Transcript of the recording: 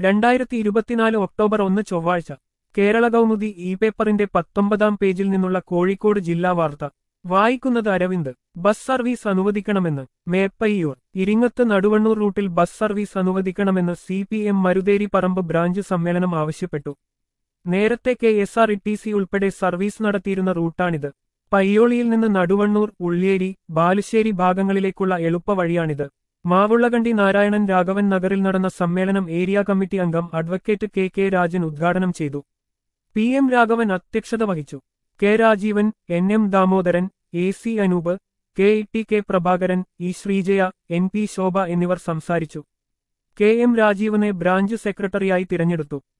2024 October 1 ചൊവ്വാഴ്ച കേരള കൗമുദി പേപ്പറിന്റെ 19-ാം പേജിൽ നിന്നുള്ള കോഴിക്കോട് ജില്ലാ വാർത്ത വായിക്കുന്നത് അരവിന്ദ്. ബസ് സർവീസ് അനുവദിക്കണമെന്ന് മേപ്പയ്യൂർ. ഇരിങ്ങത്ത് നടുവണ്ണൂർ റൂട്ടിൽ ബസ് സർവീസ് അനുവദിക്കണമെന്ന് CPM മരുതേരി പറമ്പ് ബ്രാഞ്ച് സമ്മേളനം ആവശ്യപ്പെട്ടു. നേരത്തെ KSRTC ഉൾപ്പെടെ സർവീസ് നടത്തിയിരുന്ന റൂട്ടാണിത്. പയ്യോളിയിൽ നിന്ന് നടുവണ്ണൂർ, ഉള്ളിയേരി, ബാലുശ്ശേരി ഭാഗങ്ങളിലേക്കുള്ള എളുപ്പവഴിയാണിത്. മാവുള്ളകണ്ടി നാരായണൻ രാഘവൻ നഗറിൽ നടന്ന സമ്മേളനം ഏരിയ കമ്മിറ്റി അംഗം അഡ്വക്കേറ്റ് KK രാജൻ ഉദ്ഘാടനം ചെയ്തു. PM രാഘവൻ അധ്യക്ഷത വഹിച്ചു. K Rajeevan, NM Damodaran, AC Anoop, KT Prabhakaran, Sreejaya, NP ശോഭ എന്നിവർ സംസാരിച്ചു. KM രാജീവനെ ബ്രാഞ്ച് സെക്രട്ടറിയായി തിരഞ്ഞെടുത്തു.